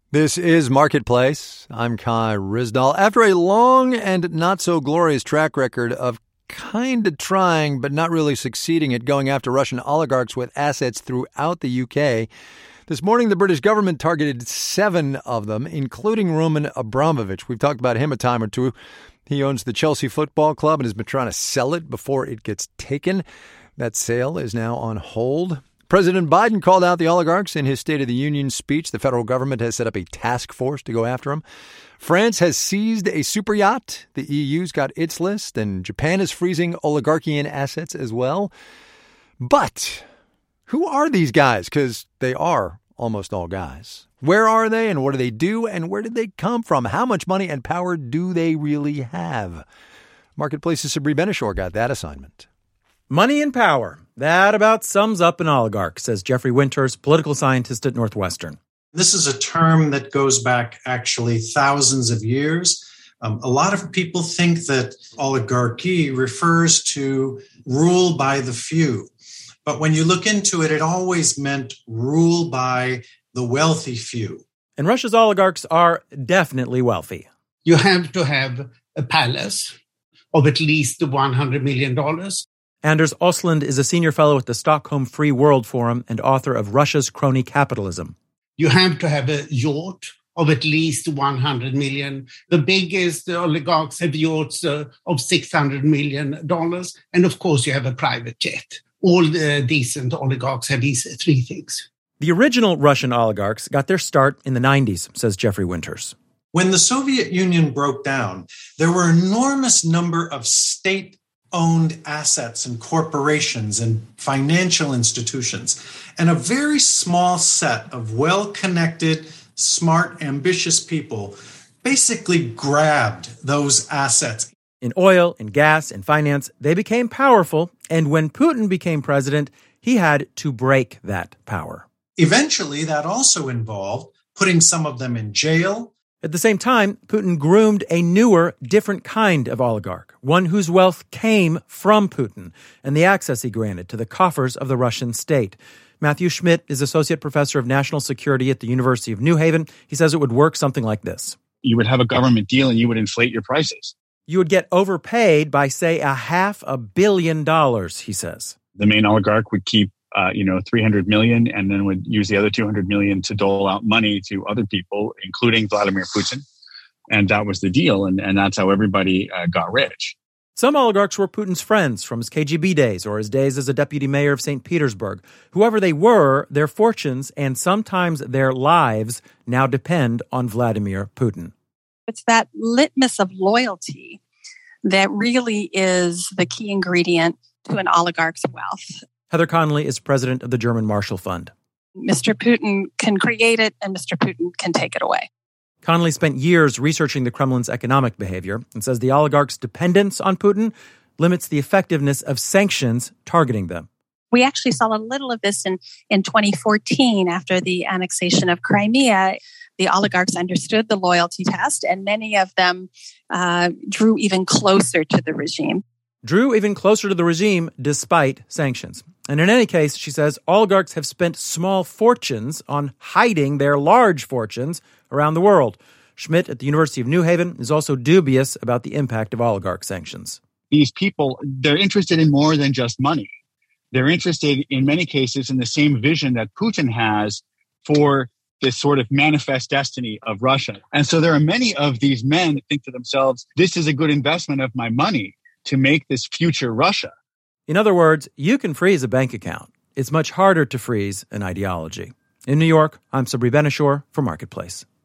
This is Marketplace. I'm Kai Ryssdal. After a long and not-so-glorious track record of kind of trying but not really succeeding at going after Russian oligarchs with assets throughout the UK, this morning the British government targeted 7 of them, including Roman Abramovich. We've talked about him a time or two. He owns the Chelsea Football Club and has been trying to sell it before it gets taken. That sale is now on hold. President Biden called out the oligarchs in his State of the Union speech. The federal government has set up a task force to go after them. France has seized a super yacht. The EU's got its list, and Japan is freezing oligarchian assets as well. But who are these guys? Because they are almost all guys. Where are they, and what do they do, and where did they come from? How much money and power do they really have? Marketplace's Sabri Benishore got that assignment. Money and power. That about sums up an oligarch, says Jeffrey Winters, political scientist at Northwestern. This is a term that goes back actually thousands of years. A lot of people think that oligarchy refers to rule by the few. But when you look into it, it always meant rule by the wealthy few. And Russia's oligarchs are definitely wealthy. You have to have a palace of at least $100 million. Anders Ostlund is a senior fellow at the Stockholm Free World Forum and author of Russia's Crony Capitalism. You have to have a yacht of at least 100 million. The biggest oligarchs have yachts of $600 million. And of course, you have a private jet. All the decent oligarchs have these 3 things. The original Russian oligarchs got their start in the 90s, says Jeffrey Winters. When the Soviet Union broke down, there were an enormous number of state-owned assets and corporations and financial institutions, and a very small set of well-connected, smart, ambitious people basically grabbed those assets. In oil, in gas, in finance, they became powerful, and when Putin became president, he had to break that power. Eventually, that also involved putting some of them in jail. At the same time, Putin groomed a newer, different kind of oligarch, one whose wealth came from Putin and the access he granted to the coffers of the Russian state. Matthew Schmidt is associate professor of national security at the University of New Haven. He says it would work something like this. You would have a government deal and you would inflate your prices. You would get overpaid by, say, $500 million, he says. The main oligarch would keep 300 million and then would use the other 200 million to dole out money to other people, including Vladimir Putin. And that was the deal. And that's how everybody got rich. Some oligarchs were Putin's friends from his KGB days or his days as a deputy mayor of St. Petersburg. Whoever they were, their fortunes and sometimes their lives now depend on Vladimir Putin. It's that litmus of loyalty that really is the key ingredient to an oligarch's wealth. Heather Connolly is president of the German Marshall Fund. Mr. Putin can create it, and Mr. Putin can take it away. Connolly spent years researching the Kremlin's economic behavior and says the oligarchs' dependence on Putin limits the effectiveness of sanctions targeting them. We actually saw a little of this in 2014 after the annexation of Crimea. The oligarchs understood the loyalty test, and many of them drew even closer to the regime. Drew even closer to the regime despite sanctions. And in any case, she says, oligarchs have spent small fortunes on hiding their large fortunes around the world. Schmidt at the University of New Haven is also dubious about the impact of oligarch sanctions. These people, they're interested in more than just money. They're interested, in many cases, in the same vision that Putin has for this sort of manifest destiny of Russia. And so there are many of these men that think to themselves, this is a good investment of my money to make this future Russia. In other words, you can freeze a bank account. It's much harder to freeze an ideology. In New York, I'm Sabri Benishore for Marketplace.